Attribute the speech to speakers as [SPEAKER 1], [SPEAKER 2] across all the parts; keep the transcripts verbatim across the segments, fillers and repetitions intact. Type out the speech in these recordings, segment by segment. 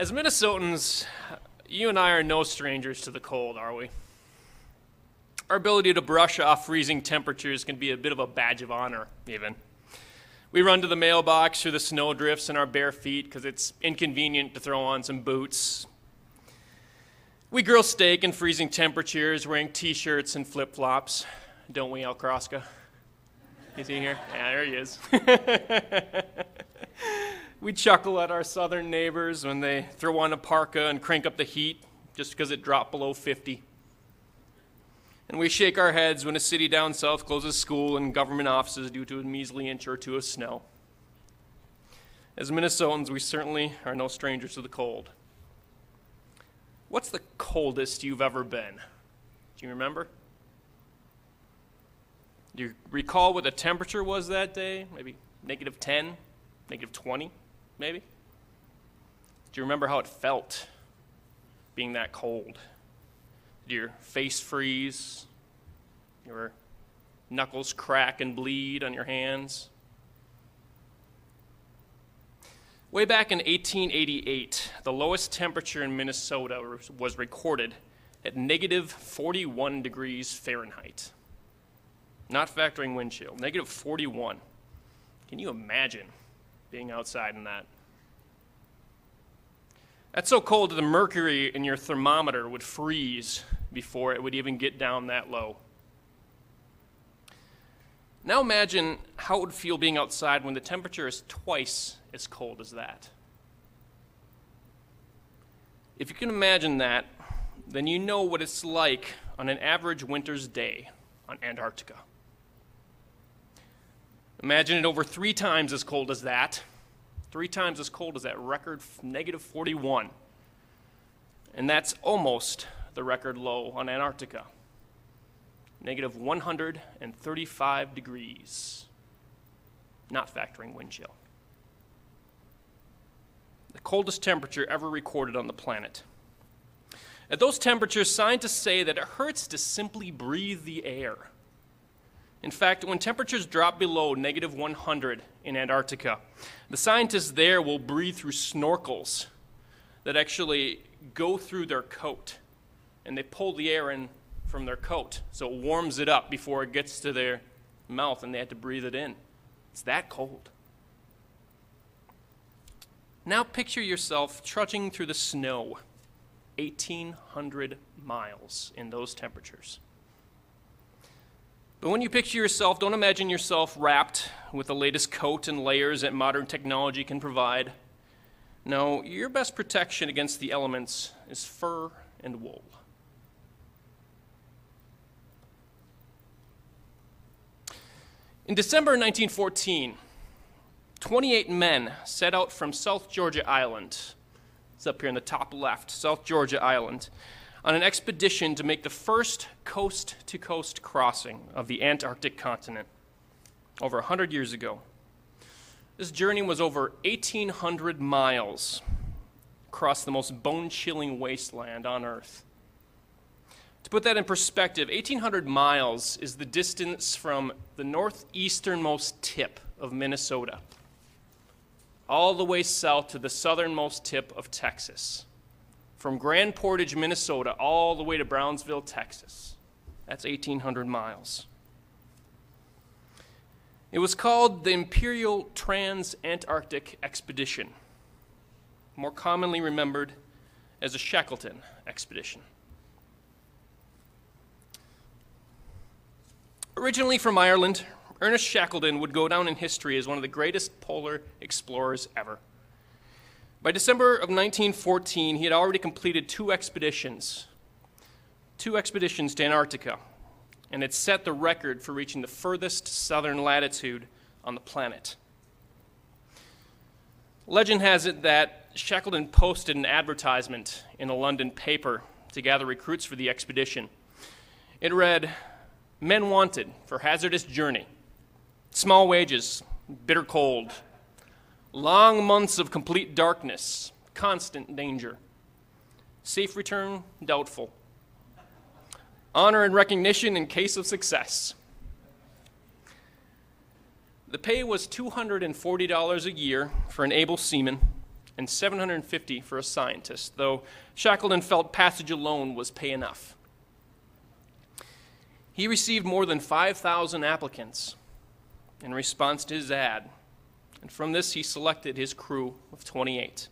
[SPEAKER 1] As Minnesotans, you and I are no strangers to the cold, are we? Our ability to brush off freezing temperatures can be a bit of a badge of honor, even. We run to the mailbox through the snow drifts in our bare feet because it's inconvenient to throw on some boots. We grill steak in freezing temperatures wearing t-shirts and flip-flops, don't we, Al Kroska? Is he here? Yeah, there he is. We chuckle at our southern neighbors when they throw on a parka and crank up the heat just because it dropped below fifty. And we shake our heads when a city down south closes school and government offices due to a measly inch or two of snow. As Minnesotans, we certainly are no strangers to the cold. What's the coldest you've ever been? Do you remember? Do you recall what the temperature was that day? Maybe negative ten, negative twenty, maybe? Do you remember how it felt being that cold? Did your face freeze? Your knuckles crack and bleed on your hands? Way back in eighteen eighty-eight, the lowest temperature in Minnesota was recorded at negative forty-one degrees Fahrenheit. Not factoring wind chill, negative forty-one. Can you imagine being outside in that? That's so cold that the mercury in your thermometer would freeze before it would even get down that low. Now imagine how it would feel being outside when the temperature is twice as cold as that. If you can imagine that, then you know what it's like on an average winter's day on Antarctica. Imagine it over three times as cold as that, three times as cold as that record negative forty-one. And that's almost the record low on Antarctica, negative one hundred thirty-five degrees, not factoring wind chill. The coldest temperature ever recorded on the planet. At those temperatures, scientists say that it hurts to simply breathe the air. In fact, when temperatures drop below negative one hundred in Antarctica, the scientists there will breathe through snorkels that actually go through their coat, and they pull the air in from their coat, so it warms it up before it gets to their mouth, and they have to breathe it in. It's that cold. Now picture yourself trudging through the snow, eighteen hundred miles in those temperatures. But when you picture yourself, don't imagine yourself wrapped with the latest coat and layers that modern technology can provide. No, your best protection against the elements is fur and wool. In December nineteen fourteen, twenty-eight men set out from South Georgia Island, it's up here in the top left, South Georgia Island, on an expedition to make the first coast-to-coast crossing of the Antarctic continent over one hundred years ago. This journey was over eighteen hundred miles across the most bone-chilling wasteland on Earth. To put that in perspective, eighteen hundred miles is the distance from the northeasternmost tip of Minnesota all the way south to the southernmost tip of Texas. From Grand Portage, Minnesota, all the way to Brownsville, Texas. That's eighteen hundred miles. It was called the Imperial Trans-Antarctic Expedition, more commonly remembered as the Shackleton Expedition. Originally from Ireland, Ernest Shackleton would go down in history as one of the greatest polar explorers ever. By December of nineteen fourteen, he had already completed two expeditions, two expeditions to Antarctica, and had set the record for reaching the furthest southern latitude on the planet. Legend has it that Shackleton posted an advertisement in a London paper to gather recruits for the expedition. It read, "Men wanted for hazardous journey, small wages, bitter cold, long months of complete darkness, constant danger. Safe return, doubtful. Honor and recognition in case of success." The pay was two hundred forty dollars a year for an able seaman, and seven hundred fifty dollars for a scientist, though Shackleton felt passage alone was pay enough. He received more than five thousand applicants in response to his ad, and from this he selected his crew of twenty-eight.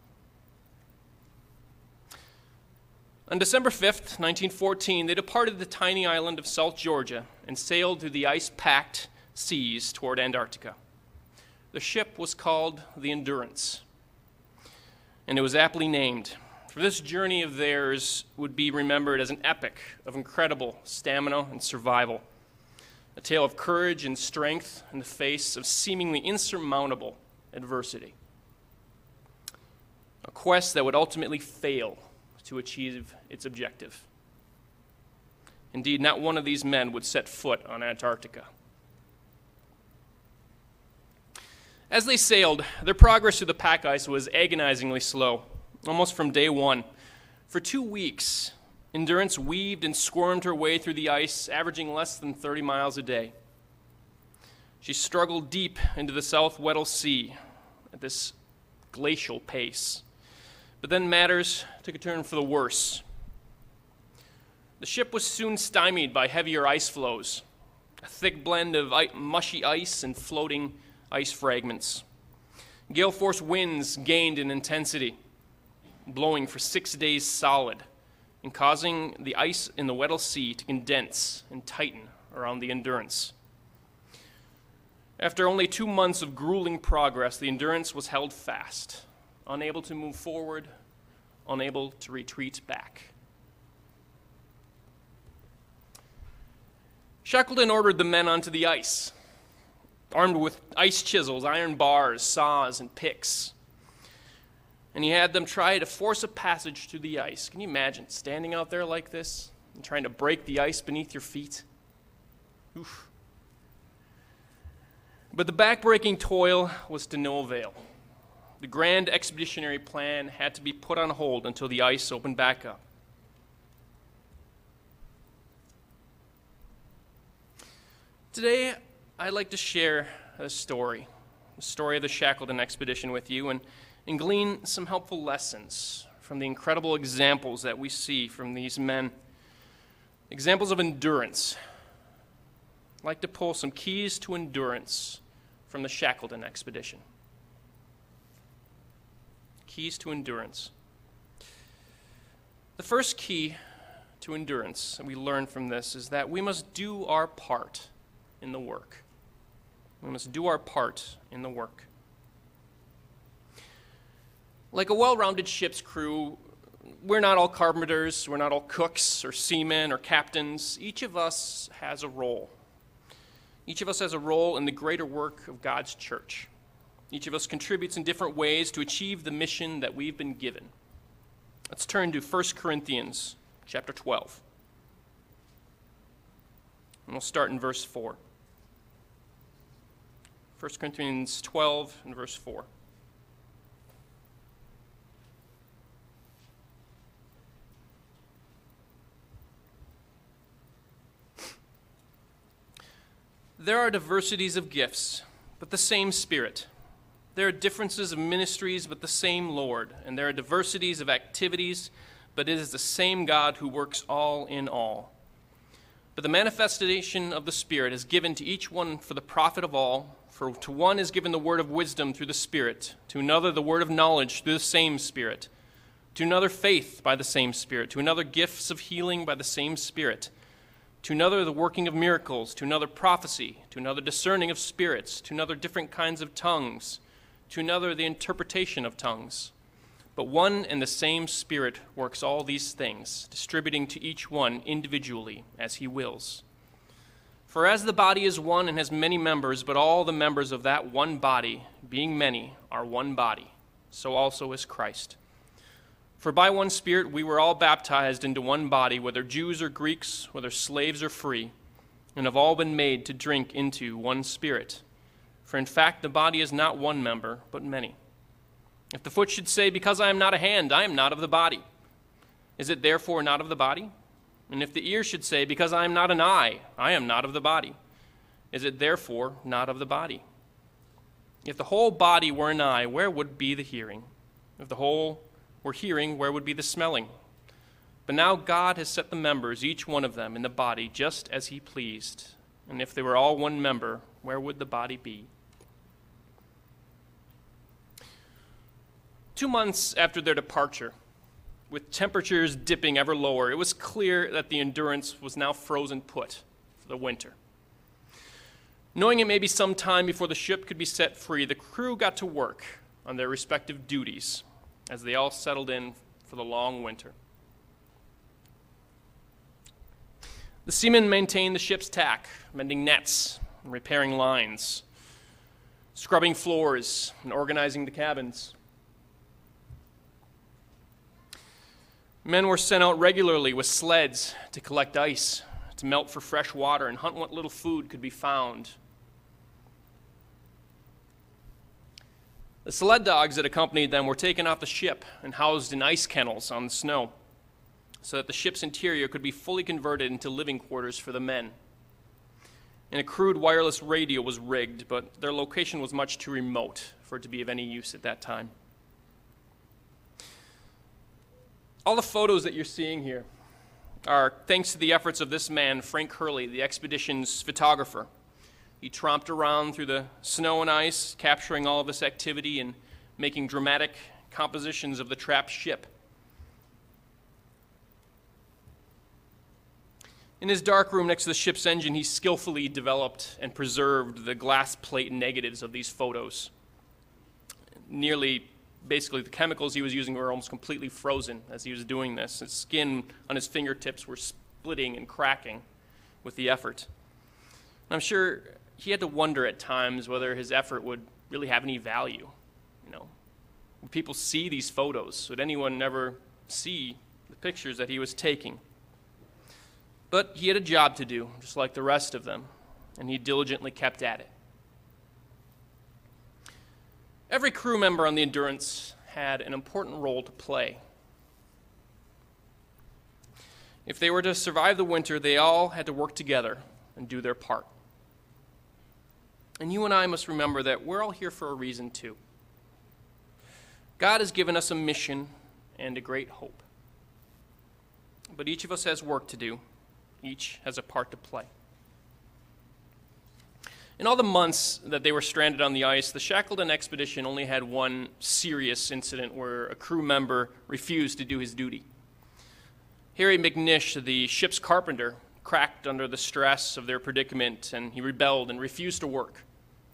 [SPEAKER 1] On December fifth, nineteen fourteen, they departed the tiny island of South Georgia and sailed through the ice-packed seas toward Antarctica. The ship was called the Endurance, and it was aptly named, for this journey of theirs would be remembered as an epic of incredible stamina and survival, a tale of courage and strength in the face of seemingly insurmountable adversity, a quest that would ultimately fail to achieve its objective. Indeed, not one of these men would set foot on Antarctica. As they sailed, their progress through the pack ice was agonizingly slow, almost from day one. For two weeks, Endurance weaved and squirmed her way through the ice, averaging less than thirty miles a day. She struggled deep into the South Weddell Sea at this glacial pace. But then matters took a turn for the worse. The ship was soon stymied by heavier ice floes, a thick blend of mushy ice and floating ice fragments. Gale force winds gained in intensity, blowing for six days solid and causing the ice in the Weddell Sea to condense and tighten around the Endurance. After only two months of grueling progress, the Endurance was held fast, unable to move forward, unable to retreat back. Shackleton ordered the men onto the ice, armed with ice chisels, iron bars, saws, and picks. And he had them try to force a passage through the ice. Can you imagine standing out there like this and trying to break the ice beneath your feet? Oof. But the backbreaking toil was to no avail. The grand expeditionary plan had to be put on hold until the ice opened back up. Today, I'd like to share a story, the story of the Shackleton expedition with you, and, and glean some helpful lessons from the incredible examples that we see from these men. Examples of endurance. I'd like to pull some keys to endurance from the Shackleton expedition. Keys to endurance. The first key to endurance that we learn from this is that we must do our part in the work. We must do our part in the work. Like a well-rounded ship's crew, we're not all carpenters, we're not all cooks or seamen or captains. Each of us has a role. Each of us has a role in the greater work of God's church. Each of us contributes in different ways to achieve the mission that we've been given. Let's turn to First Corinthians chapter twelve. And we'll start in verse four. First Corinthians twelve and verse four. There are diversities of gifts, but the same Spirit. There are differences of ministries, but the same Lord. And there are diversities of activities, but it is the same God who works all in all. But the manifestation of the Spirit is given to each one for the profit of all. For to one is given the word of wisdom through the Spirit, to another the word of knowledge through the same Spirit, to another faith by the same Spirit, to another gifts of healing by the same Spirit, to another the working of miracles, to another prophecy, to another discerning of spirits, to another different kinds of tongues, to another the interpretation of tongues. But one and the same Spirit works all these things, distributing to each one individually as he wills. For as the body is one and has many members, but all the members of that one body, being many, are one body, so also is Christ. For by one Spirit we were all baptized into one body, whether Jews or Greeks, whether slaves or free, and have all been made to drink into one Spirit. For in fact the body is not one member, but many. If the foot should say, because I am not a hand, I am not of the body, is it therefore not of the body? And if the ear should say, because I am not an eye, I am not of the body, is it therefore not of the body? If the whole body were an eye, where would be the hearing? If the whole were hearing, where would be the smelling? But now God has set the members, each one of them, in the body just as he pleased. And if they were all one member, where would the body be? Two months after their departure, with temperatures dipping ever lower, it was clear that the Endurance was now frozen put for the winter. Knowing it may be some time before the ship could be set free, the crew got to work on their respective duties as they all settled in for the long winter. The seamen maintained the ship's tack, mending nets and repairing lines, scrubbing floors and organizing the cabins. Men were sent out regularly with sleds to collect ice, to melt for fresh water, and hunt what little food could be found. The sled dogs that accompanied them were taken off the ship and housed in ice kennels on the snow, so that the ship's interior could be fully converted into living quarters for the men. And a crude wireless radio was rigged, but their location was much too remote for it to be of any use at that time. All the photos that you're seeing here are thanks to the efforts of this man, Frank Hurley, the expedition's photographer. He tromped around through the snow and ice, capturing all of this activity and making dramatic compositions of the trapped ship. In his dark room next to the ship's engine, he skillfully developed and preserved the glass plate negatives of these photos. Nearly, basically, the chemicals he was using were almost completely frozen as he was doing this. His skin on his fingertips were splitting and cracking with the effort. And I'm sure he had to wonder at times whether his effort would really have any value. You know, would people see these photos? Would anyone ever see the pictures that he was taking? But he had a job to do, just like the rest of them, and he diligently kept at it. Every crew member on the Endurance had an important role to play. If they were to survive the winter, they all had to work together and do their part. And you and I must remember that we're all here for a reason too. God has given us a mission and a great hope. But each of us has work to do. Each has a part to play. In all the months that they were stranded on the ice, the Shackleton expedition only had one serious incident where a crew member refused to do his duty. Harry McNish, the ship's carpenter, cracked under the stress of their predicament, and he rebelled and refused to work.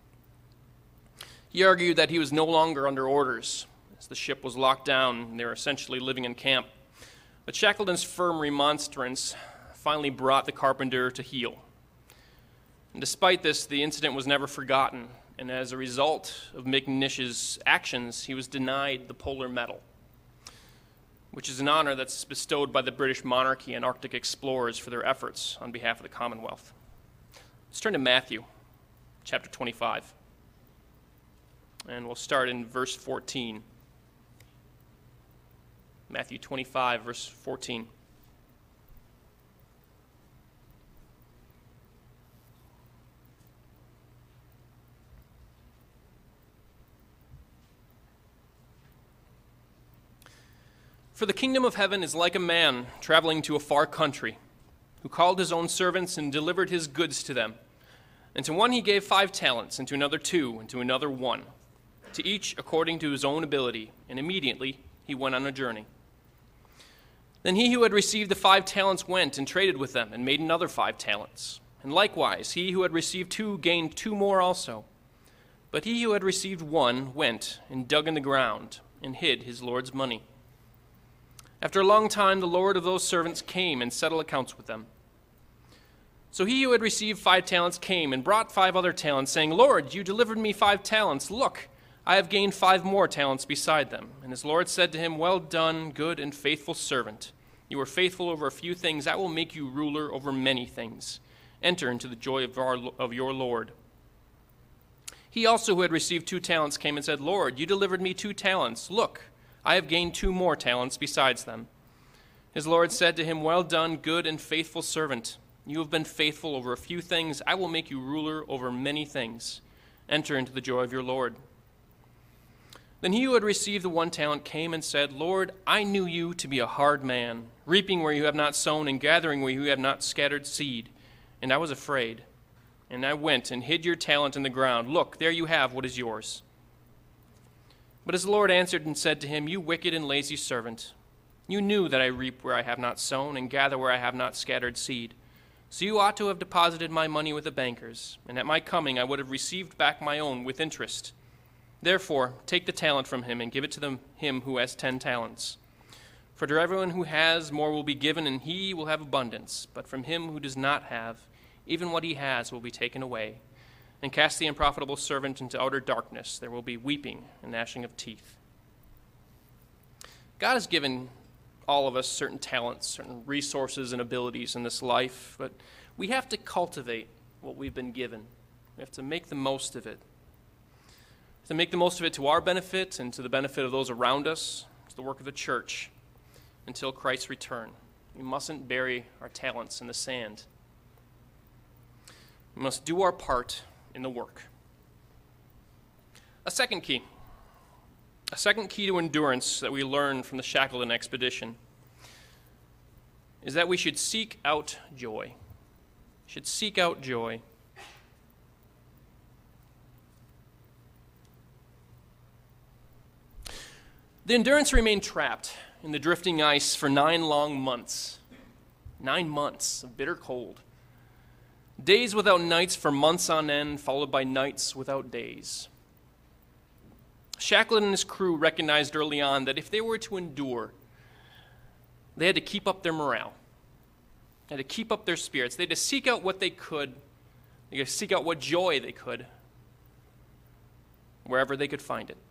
[SPEAKER 1] He argued that he was no longer under orders, as the ship was locked down and they were essentially living in camp. But Shackleton's firm remonstrance finally brought the carpenter to heel. And despite this, the incident was never forgotten, and as a result of McNish's actions, he was denied the Polar Medal, which is an honor that's bestowed by the British monarchy and Arctic explorers for their efforts on behalf of the Commonwealth. Let's turn to Matthew, chapter twenty-five, and we'll start in verse fourteen. Matthew twenty-five, verse fourteen. For the kingdom of heaven is like a man traveling to a far country, who called his own servants and delivered his goods to them. And to one he gave five talents, and to another two, and to another one, to each according to his own ability. And immediately he went on a journey. Then he who had received the five talents went and traded with them, and made another five talents. And likewise he who had received two gained two more also. But he who had received one went and dug in the ground, and hid his Lord's money. After a long time, the Lord of those servants came and settled accounts with them. So he who had received five talents came and brought five other talents, saying, Lord, you delivered me five talents. Look, I have gained five more talents beside them. And his Lord said to him, Well done, good and faithful servant. You are faithful over a few things. I will make you ruler over many things. Enter into the joy of, our, of your Lord. He also who had received two talents came and said, Lord, you delivered me two talents. Look, I have gained two more talents besides them. His Lord said to him, Well done, good and faithful servant. You have been faithful over a few things. I will make you ruler over many things. Enter into the joy of your Lord. Then he who had received the one talent came and said, Lord, I knew you to be a hard man, reaping where you have not sown and gathering where you have not scattered seed. And I was afraid. And I went and hid your talent in the ground. Look, there you have what is yours. But his Lord answered and said to him, You wicked and lazy servant, you knew that I reap where I have not sown and gather where I have not scattered seed. So you ought to have deposited my money with the bankers, and at my coming I would have received back my own with interest. Therefore, take the talent from him and give it to the, him who has ten talents. For to everyone who has, more will be given, and he will have abundance. But from him who does not have, even what he has will be taken away. And cast the unprofitable servant into outer darkness. There will be weeping and gnashing of teeth. God has given all of us certain talents, certain resources and abilities in this life, but we have to cultivate what we've been given. We have to make the most of it. To make the most of it to our benefit and to the benefit of those around us. It's the work of the church until Christ's return. We mustn't bury our talents in the sand. We must do our part in the work. A second key. A second key to endurance that we learn from the Shackleton expedition is that we should seek out joy. We should seek out joy. The Endurance remained trapped in the drifting ice for nine long months. Nine months of bitter cold. Days without nights for months on end, followed by nights without days. Shackleton and his crew recognized early on that if they were to endure, they had to keep up their morale. They had to keep up their spirits. They had to seek out what they could. They had to seek out what joy they could, wherever they could find it.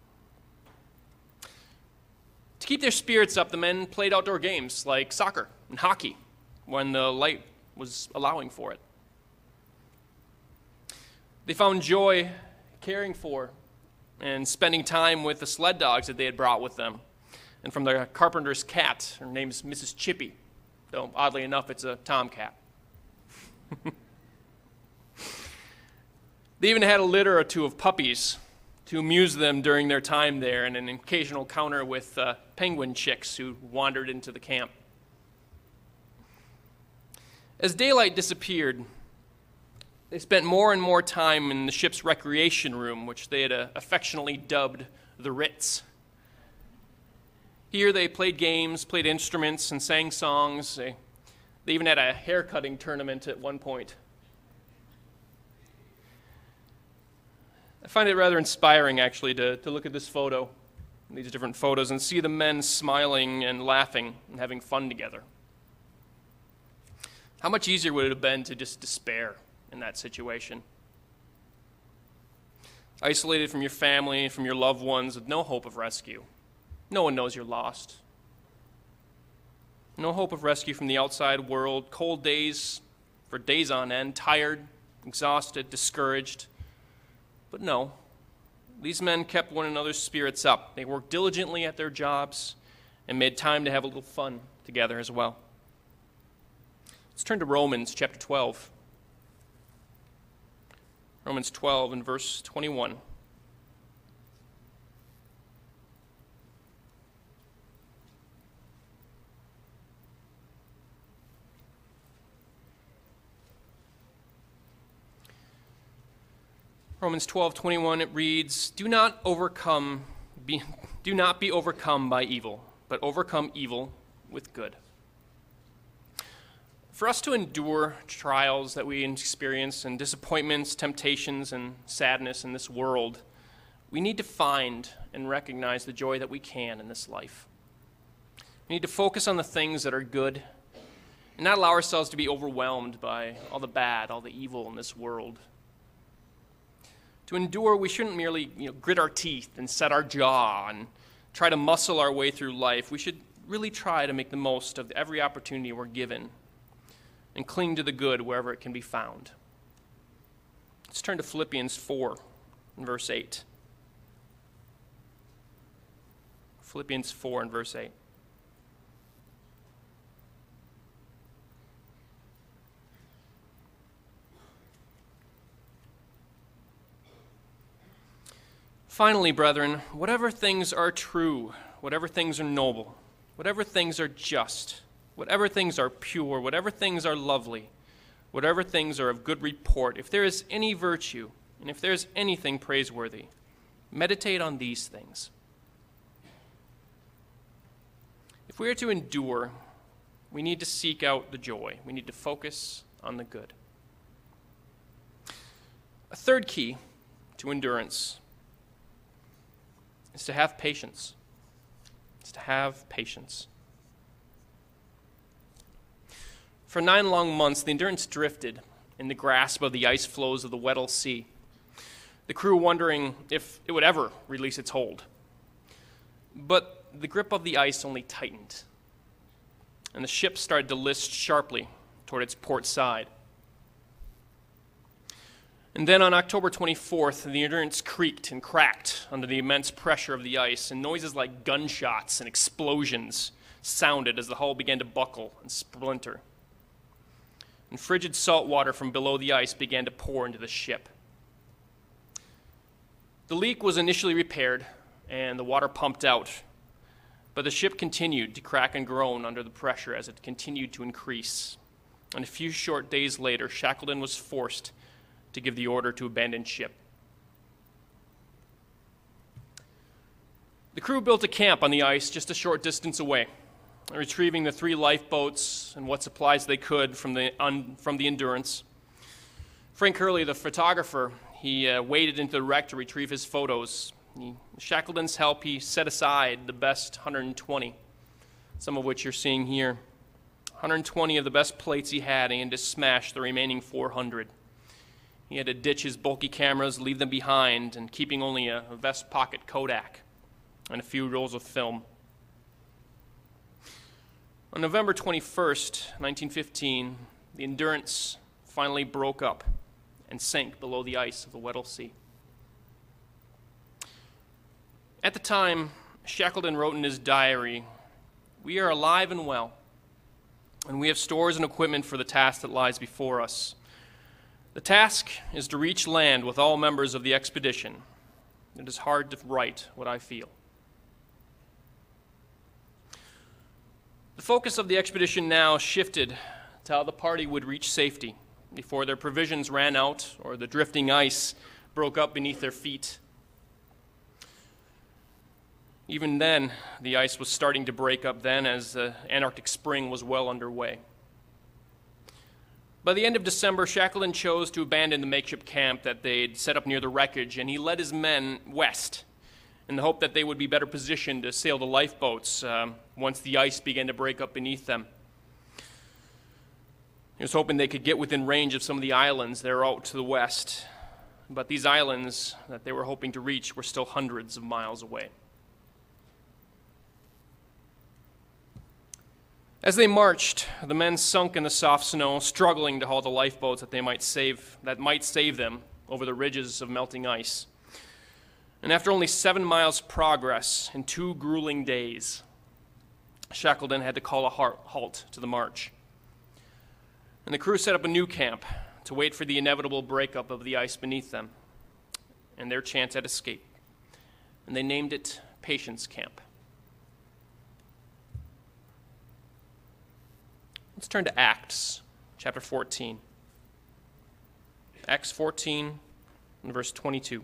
[SPEAKER 1] To keep their spirits up, the men played outdoor games like soccer and hockey when the light was allowing for it. They found joy caring for and spending time with the sled dogs that they had brought with them. And from the carpenter's cat, her name's Missus Chippy, though oddly enough it's a tomcat. They even had a litter or two of puppies to amuse them during their time there, and an occasional encounter with uh, penguin chicks who wandered into the camp. As daylight disappeared, they spent more and more time in the ship's recreation room, which they had uh, affectionately dubbed the Ritz. Here they played games, played instruments, and sang songs. They, they even had a haircutting tournament at one point. I find it rather inspiring, actually, to, to look at this photo, these different photos, and see the men smiling and laughing and having fun together. How much easier would it have been to just despair in that situation? Isolated from your family, from your loved ones, with no hope of rescue. No one knows you're lost. No hope of rescue from the outside world. Cold days for days on end, tired, exhausted, discouraged. But no, these men kept one another's spirits up. They worked diligently at their jobs and made time to have a little fun together as well. Let's turn to Romans chapter twelve. Romans twelve and verse twenty-one. Romans twelve twenty-one, it reads, Do not overcome, be, do not be overcome by evil, but overcome evil with good. For us to endure trials that we experience and disappointments, temptations, and sadness in this world, we need to find and recognize the joy that we can in this life. We need to focus on the things that are good and not allow ourselves to be overwhelmed by all the bad, all the evil in this world. To endure, we shouldn't merely you know, grit our teeth and set our jaw and try to muscle our way through life. We should really try to make the most of every opportunity we're given and cling to the good wherever it can be found. Let's turn to Philippians four and verse eight. Philippians four and verse eight. Finally, brethren, whatever things are true, whatever things are noble, whatever things are just, whatever things are pure, whatever things are lovely, whatever things are of good report, if there is any virtue, and if there is anything praiseworthy, meditate on these things. If we are to endure, we need to seek out the joy. We need to focus on the good. A third key to endurance is to have patience. It's to have patience. For nine long months, the Endurance drifted in the grasp of the ice floes of the Weddell Sea, the crew wondering if it would ever release its hold. But the grip of the ice only tightened, and the ship started to list sharply toward its port side. And then on October twenty-fourth, the Endurance creaked and cracked under the immense pressure of the ice, and noises like gunshots and explosions sounded as the hull began to buckle and splinter. And frigid salt water from below the ice began to pour into the ship. The leak was initially repaired, and the water pumped out, but the ship continued to crack and groan under the pressure as it continued to increase. And a few short days later, Shackleton was forced to give the order to abandon ship. The crew built a camp on the ice just a short distance away, retrieving the three lifeboats and what supplies they could from the, un, from the Endurance. Frank Hurley, the photographer, he uh, waded into the wreck to retrieve his photos. He, with Shackleton's help, he set aside the best one hundred twenty, some of which you're seeing here. one hundred twenty of the best plates he had, and he had to smash the remaining four hundred. He had to ditch his bulky cameras, leave them behind, and keeping only a, a vest pocket Kodak and a few rolls of film. On November twenty-first, nineteen fifteen, the Endurance finally broke up and sank below the ice of the Weddell Sea. At the time, Shackleton wrote in his diary, "We are alive and well, and we have stores and equipment for the task that lies before us. The task is to reach land with all members of the expedition. It is hard to write what I feel." The focus of the expedition now shifted to how the party would reach safety before their provisions ran out or the drifting ice broke up beneath their feet. Even then, the ice was starting to break up then, as the Antarctic spring was well underway. By the end of December, Shackleton chose to abandon the makeshift camp that they'd set up near the wreckage, and he led his men west in the hope that they would be better positioned to sail the lifeboats um, once the ice began to break up beneath them. He was hoping they could get within range of some of the islands that are out to the west, but these islands that they were hoping to reach were still hundreds of miles away. As they marched, the men sunk in the soft snow, struggling to haul the lifeboats that they might save, that might save them over the ridges of melting ice. And after only seven miles progress in two grueling days, Shackleton had to call a halt to the march. And the crew set up a new camp to wait for the inevitable breakup of the ice beneath them and their chance at escape. And they named it Patience Camp. Let's turn to Acts chapter fourteen. Acts fourteen and verse twenty-two.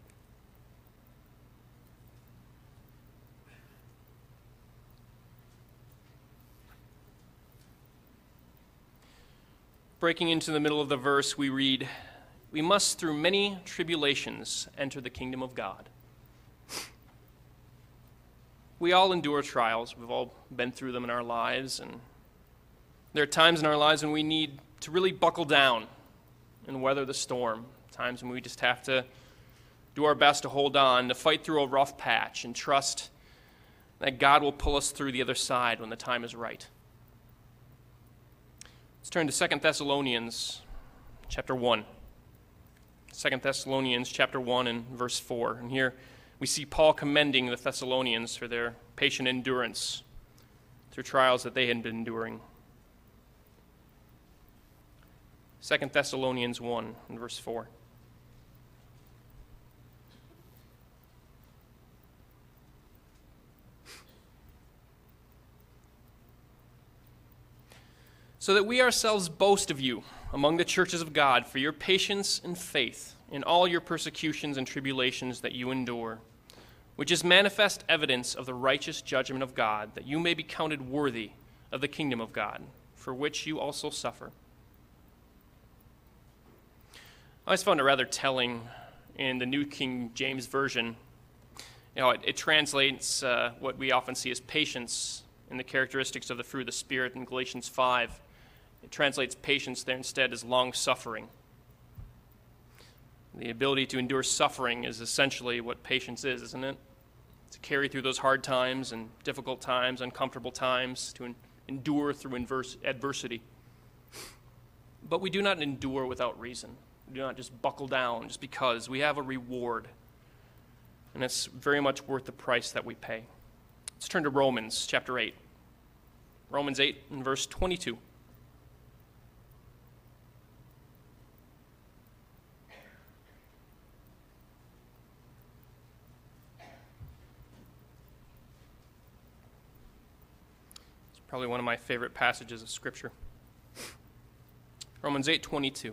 [SPEAKER 1] Breaking into the middle of the verse, we read, "We must through many tribulations enter the kingdom of God." We all endure trials. We've all been through them in our lives, and there are times in our lives when we need to really buckle down and weather the storm, times when we just have to do our best to hold on, to fight through a rough patch and trust that God will pull us through the other side when the time is right. Let's turn to Second Thessalonians chapter one. Second Thessalonians chapter one and verse four. And here we see Paul commending the Thessalonians for their patient endurance through trials that they had been enduring. Second Thessalonians one and verse four. so that we ourselves boast of you among the churches of God for your patience and faith in all your persecutions and tribulations that you endure, which is manifest evidence of the righteous judgment of God, that you may be counted worthy of the kingdom of God, for which you also suffer. I always found it rather telling in the New King James Version. You know, it, it translates uh, what we often see as patience in the characteristics of the fruit of the Spirit in Galatians five. It translates patience there instead as long-suffering. The ability to endure suffering is essentially what patience is, isn't it? To carry through those hard times and difficult times, uncomfortable times, to en- endure through inverse adversity. But we do not endure without reason. We do not just buckle down just because. We have a reward, and it's very much worth the price that we pay. Let's turn to Romans chapter eight. Romans eight and verse twenty-two. It's probably one of my favorite passages of Scripture. Romans eight twenty-two.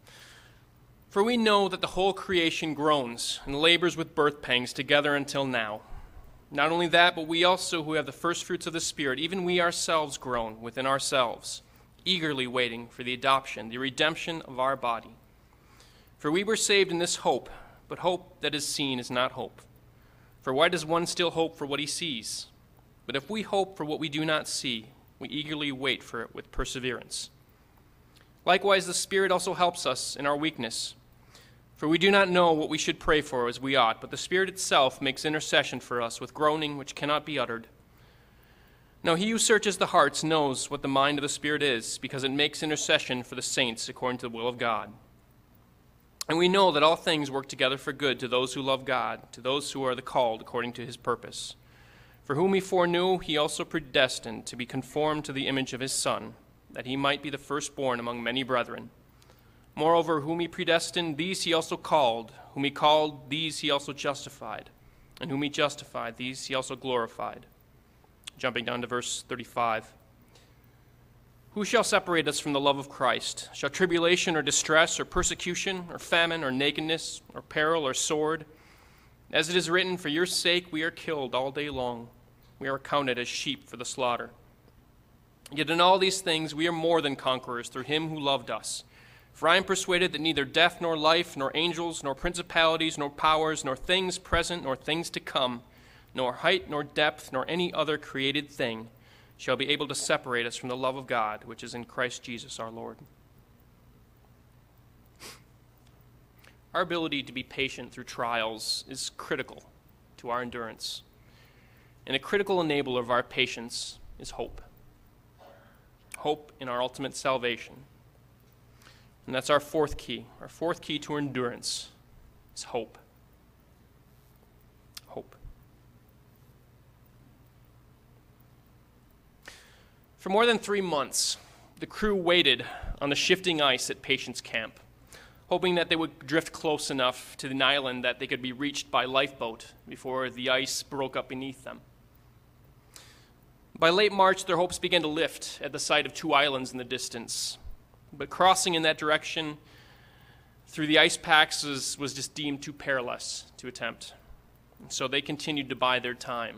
[SPEAKER 1] For we know that the whole creation groans and labors with birth pangs together until now. Not only that, but we also who have the first fruits of the Spirit, even we ourselves groan within ourselves, eagerly waiting for the adoption, the redemption of our body. For we were saved in this hope, but hope that is seen is not hope. For why does one still hope for what he sees? But if we hope for what we do not see, we eagerly wait for it with perseverance. Likewise, the Spirit also helps us in our weakness. For we do not know what we should pray for as we ought, but the Spirit itself makes intercession for us with groaning which cannot be uttered. Now he who searches the hearts knows what the mind of the Spirit is, because it makes intercession for the saints according to the will of God. And we know that all things work together for good to those who love God, to those who are the called according to his purpose. For whom he foreknew, he also predestined to be conformed to the image of his Son, that he might be the firstborn among many brethren. Moreover, whom he predestined, these he also called. Whom he called, these he also justified. And whom he justified, these he also glorified. Jumping down to verse thirty-five. Who shall separate us from the love of Christ? Shall tribulation or distress or persecution or famine or nakedness or peril or sword? As it is written, for your sake we are killed all day long. We are counted as sheep for the slaughter. Yet in all these things we are more than conquerors through him who loved us. For I am persuaded that neither death nor life, nor angels, nor principalities, nor powers, nor things present, nor things to come, nor height, nor depth, nor any other created thing shall be able to separate us from the love of God, which is in Christ Jesus our Lord. Our ability to be patient through trials is critical to our endurance. And a critical enabler of our patience is hope. Hope in our ultimate salvation. And that's our fourth key. Our fourth key to endurance is hope. Hope. For more than three months, the crew waited on the shifting ice at Patience Camp, hoping that they would drift close enough to the island that they could be reached by lifeboat before the ice broke up beneath them. By late March, their hopes began to lift at the sight of two islands in the distance. But crossing in that direction through the ice packs was, was just deemed too perilous to attempt. And so they continued to bide their time.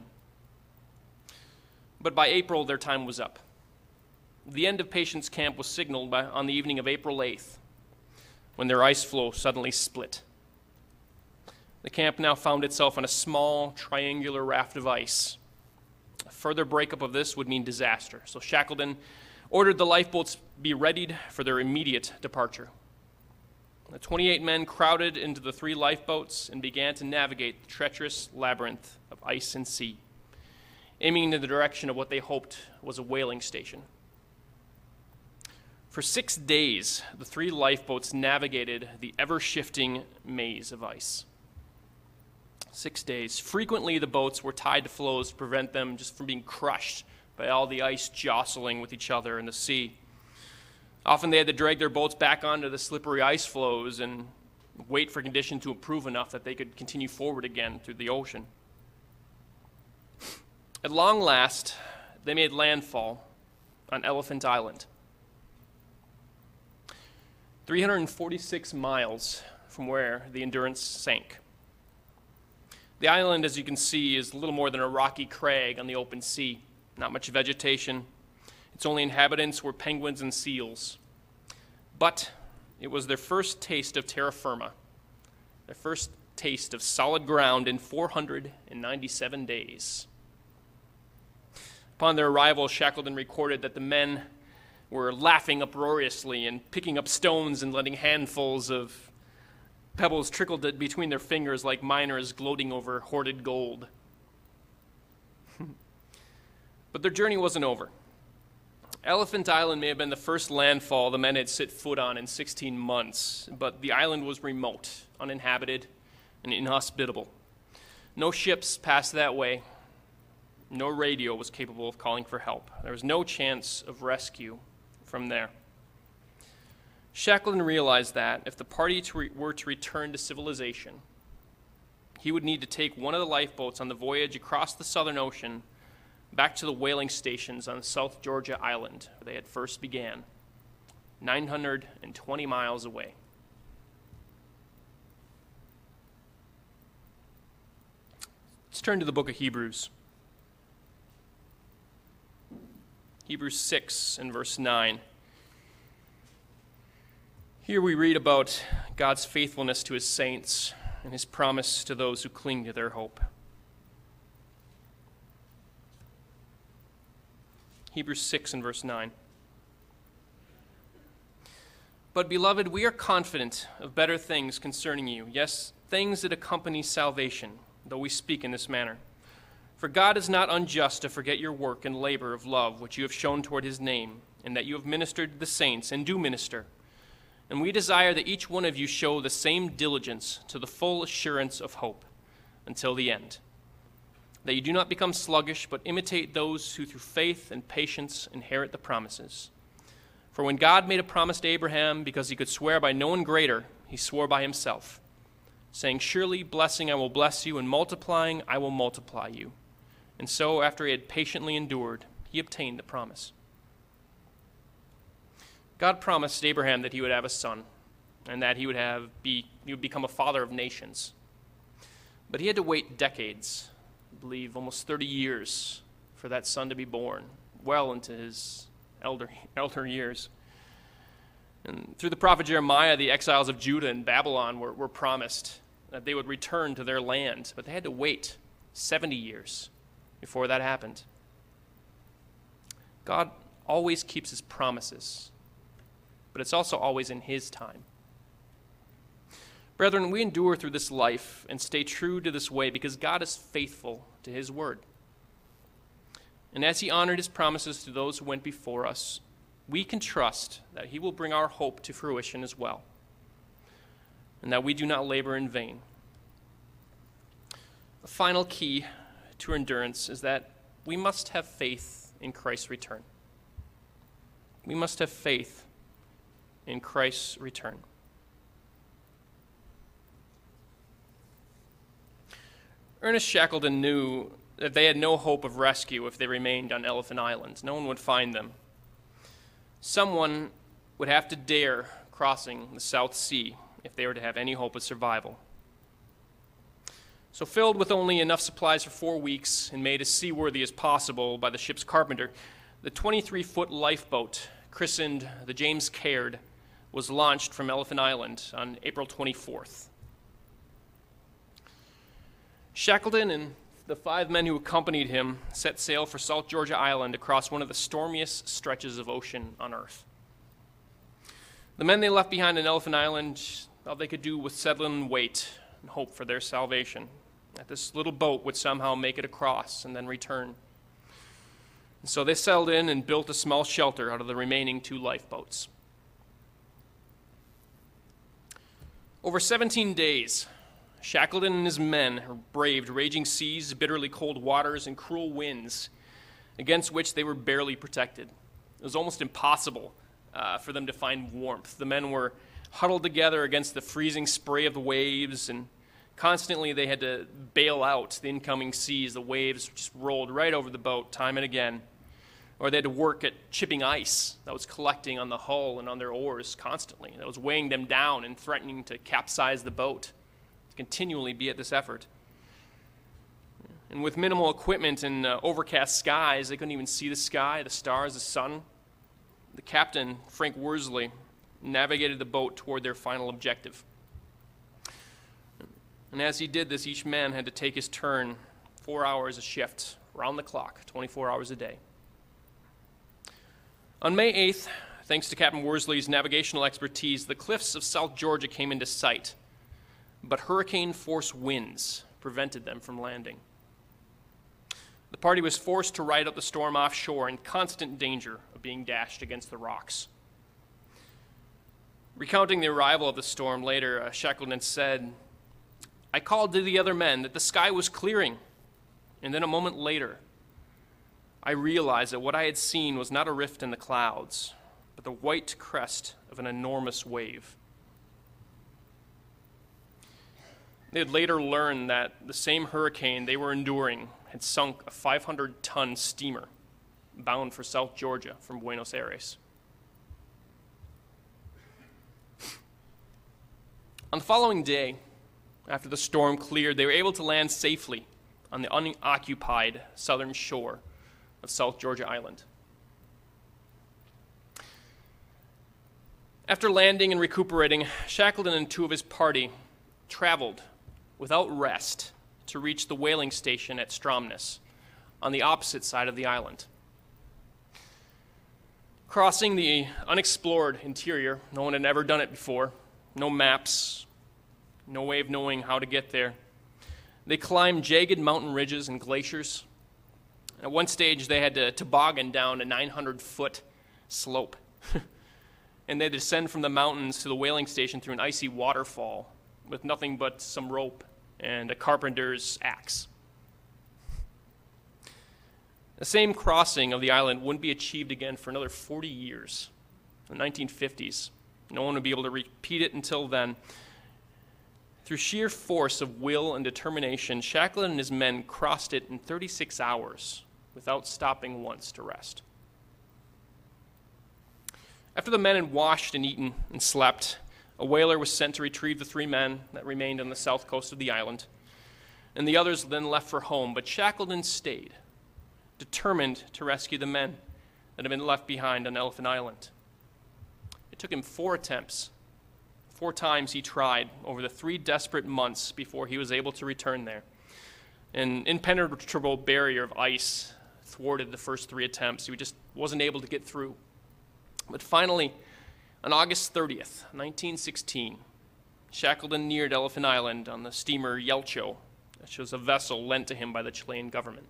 [SPEAKER 1] But by April, their time was up. The end of Patience Camp was signaled by, on the evening of April eighth, when their ice floe suddenly split. The camp now found itself on a small, triangular raft of ice. A further breakup of this would mean disaster. So Shackleton ordered the lifeboats be readied for their immediate departure. The twenty-eight men crowded into the three lifeboats and began to navigate the treacherous labyrinth of ice and sea, aiming in the direction of what they hoped was a whaling station. For six days, the three lifeboats navigated the ever-shifting maze of ice. Six days. Frequently, the boats were tied to floes to prevent them just from being crushed by all the ice jostling with each other in the sea. Often they had to drag their boats back onto the slippery ice floes and wait for conditions to improve enough that they could continue forward again through the ocean. At long last, they made landfall on Elephant Island. three hundred forty-six miles from where the Endurance sank. The island, as you can see, is little more than a rocky crag on the open sea. Not much vegetation. Its only inhabitants were penguins and seals. But it was their first taste of terra firma, their first taste of solid ground in four hundred ninety-seven days. Upon their arrival, Shackleton recorded that the men were laughing uproariously and picking up stones and letting handfuls of pebbles trickle between their fingers like miners gloating over hoarded gold. But their journey wasn't over. Elephant Island may have been the first landfall the men had set foot on in sixteen months, but the island was remote, uninhabited, and inhospitable. No ships passed that way. No radio was capable of calling for help. There was no chance of rescue from there. Shackleton realized that if the party to re- were to return to civilization, he would need to take one of the lifeboats on the voyage across the Southern Ocean back to the whaling stations on South Georgia Island, where they had first began, nine hundred twenty miles away. Let's turn to the book of Hebrews. Hebrews six and verse nine. Here we read about God's faithfulness to his saints and his promise to those who cling to their hope. Hebrews six and verse nine. But, beloved, we are confident of better things concerning you, yes, things that accompany salvation, though we speak in this manner. For God is not unjust to forget your work and labor of love which you have shown toward his name, and that you have ministered to the saints and do minister. And we desire that each one of you show the same diligence to the full assurance of hope until the end, that you do not become sluggish, but imitate those who through faith and patience inherit the promises. For when God made a promise to Abraham, because he could swear by no one greater, he swore by himself, saying, surely blessing I will bless you, and multiplying I will multiply you. And so, after he had patiently endured, he obtained the promise. God promised Abraham that he would have a son, and that he would have be he would become a father of nations. But he had to wait decades, I believe almost thirty years, for that son to be born, well into his elder elder years. And through the prophet Jeremiah, the exiles of Judah and Babylon were, were promised that they would return to their land, but they had to wait seventy years before that happened. God always keeps his promises, but it's also always in his time. Brethren, we endure through this life and stay true to this way because God is faithful to his word. And as he honored his promises to those who went before us, we can trust that he will bring our hope to fruition as well, and that we do not labor in vain. A final key to endurance is that we must have faith in Christ's return. We must have faith in Christ's return. Ernest Shackleton knew that they had no hope of rescue if they remained on Elephant Island. No one would find them. Someone would have to dare crossing the South Sea if they were to have any hope of survival. So, filled with only enough supplies for four weeks and made as seaworthy as possible by the ship's carpenter, the twenty-three-foot lifeboat, christened the James Caird, was launched from Elephant Island on April twenty-fourth. Shackleton and the five men who accompanied him set sail for South Georgia Island across one of the stormiest stretches of ocean on Earth. The men they left behind on Elephant Island, all they could do was settle and wait and hope for their salvation, that this little boat would somehow make it across and then return. And so they settled in and built a small shelter out of the remaining two lifeboats. Over seventeen days, Shackleton and his men braved raging seas, bitterly cold waters, and cruel winds against which they were barely protected. It was almost impossible uh, for them to find warmth. The men were huddled together against the freezing spray of the waves, and constantly they had to bail out the incoming seas. The waves just rolled right over the boat time and again. Or they had to work at chipping ice that was collecting on the hull and on their oars constantly. That was weighing them down and threatening to capsize the boat, to continually be at this effort. And with minimal equipment and uh, overcast skies, they couldn't even see the sky, the stars, the sun. The captain, Frank Worsley, navigated the boat toward their final objective. And as he did this, each man had to take his turn, four hours a shift, round the clock, twenty-four hours a day. On May eighth, thanks to Captain Worsley's navigational expertise, the cliffs of South Georgia came into sight, but hurricane-force winds prevented them from landing. The party was forced to ride out the storm offshore in constant danger of being dashed against the rocks. Recounting the arrival of the storm later, uh, Shackleton said, "I called to the other men that the sky was clearing, and then a moment later, I realized that what I had seen was not a rift in the clouds, but the white crest of an enormous wave." They had later learned that the same hurricane they were enduring had sunk a five hundred ton steamer bound for South Georgia from Buenos Aires. On the following day, after the storm cleared, they were able to land safely on the unoccupied southern shore of South Georgia Island. After landing and recuperating, Shackleton and two of his party traveled without rest to reach the whaling station at Stromness on the opposite side of the island. Crossing the unexplored interior, no one had ever done it before, no maps, no way of knowing how to get there. They climbed jagged mountain ridges and glaciers. At one stage, they had to toboggan down a nine hundred foot slope. And they descend from the mountains to the whaling station through an icy waterfall with nothing but some rope and a carpenter's axe. The same crossing of the island wouldn't be achieved again for another forty years. In the nineteen fifties, no one would be able to repeat it until then. Through sheer force of will and determination, Shackleton and his men crossed it in thirty-six hours without stopping once to rest. After the men had washed and eaten and slept, a whaler was sent to retrieve the three men that remained on the south coast of the island, and the others then left for home, but Shackleton stayed, determined to rescue the men that had been left behind on Elephant Island. It took him four attempts. Four times he tried over the three desperate months before he was able to return there. An impenetrable barrier of ice thwarted the first three attempts. He just wasn't able to get through. But finally, on August thirtieth, nineteen sixteen, Shackleton neared Elephant Island on the steamer Yelcho, which was a vessel lent to him by the Chilean government.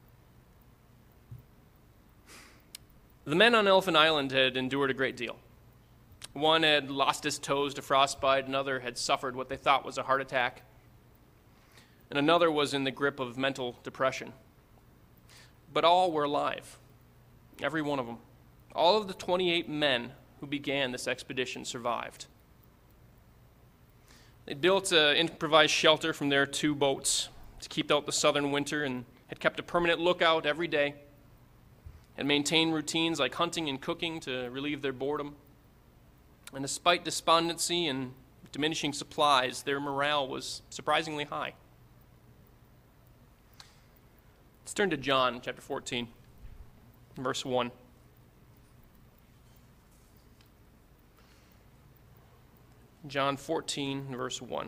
[SPEAKER 1] The men on Elephant Island had endured a great deal. One had lost his toes to frostbite, another had suffered what they thought was a heart attack, and another was in the grip of mental depression. But all were alive, every one of them. All of the twenty-eight men who began this expedition survived. They built an improvised shelter from their two boats to keep out the southern winter and had kept a permanent lookout every day and maintained routines like hunting and cooking to relieve their boredom. And despite despondency and diminishing supplies, their morale was surprisingly high. Let's turn to John chapter fourteen, verse one. John fourteen, verse one.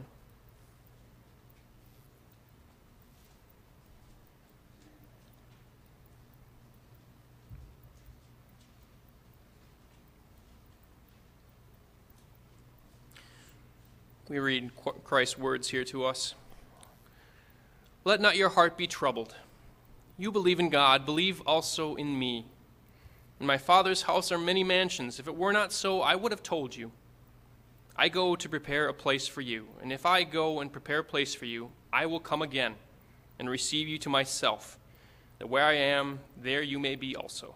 [SPEAKER 1] We read Christ's words here to us. "Let not your heart be troubled. You believe in God, believe also in me. In my Father's house are many mansions. If it were not so, I would have told you. I go to prepare a place for you, and if I go and prepare a place for you, I will come again and receive you to myself, that where I am, there you may be also."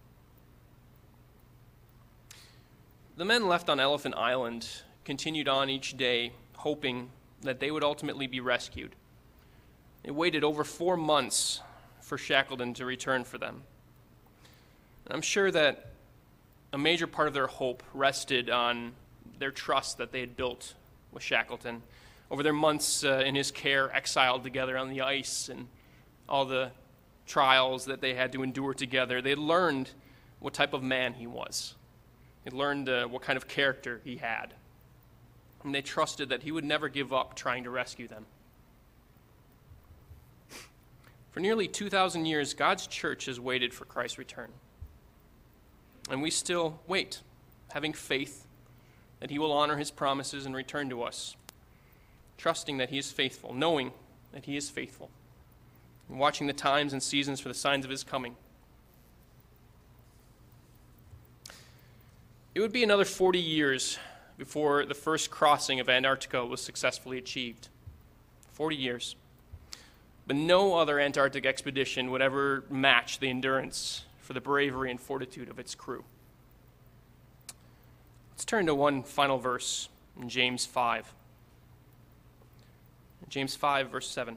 [SPEAKER 1] The men left on Elephant Island continued on each day, hoping that they would ultimately be rescued. They waited over four months for Shackleton to return for them. I'm sure that a major part of their hope rested on their trust that they had built with Shackleton over their months uh, in his care, exiled together on the ice, and all the trials that they had to endure together. They had learned what type of man he was. They learned uh, what kind of character he had. And they trusted that he would never give up trying to rescue them. For nearly two thousand years, God's church has waited for Christ's return. And we still wait, having faith that he will honor his promises and return to us, trusting that he is faithful, knowing that he is faithful, and watching the times and seasons for the signs of his coming. It would be another forty years before the first crossing of Antarctica was successfully achieved. forty years. But no other Antarctic expedition would ever match the endurance for the bravery and fortitude of its crew. Let's turn to one final verse in James five. James five, verse seven.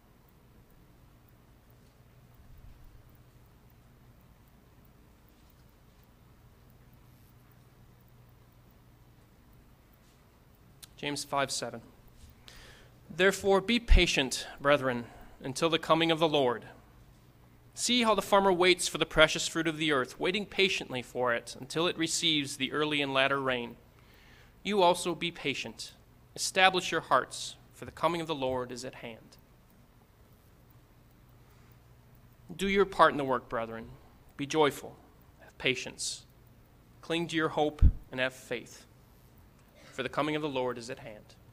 [SPEAKER 1] James five, seven. Therefore be patient, brethren, until the coming of the Lord. See how the farmer waits for the precious fruit of the earth, waiting patiently for it until it receives the early and latter rain. You also be patient. Establish your hearts, for the coming of the Lord is at hand. Do your part in the work, brethren. Be joyful. Have patience. Cling to your hope and have faith, for the coming of the Lord is at hand.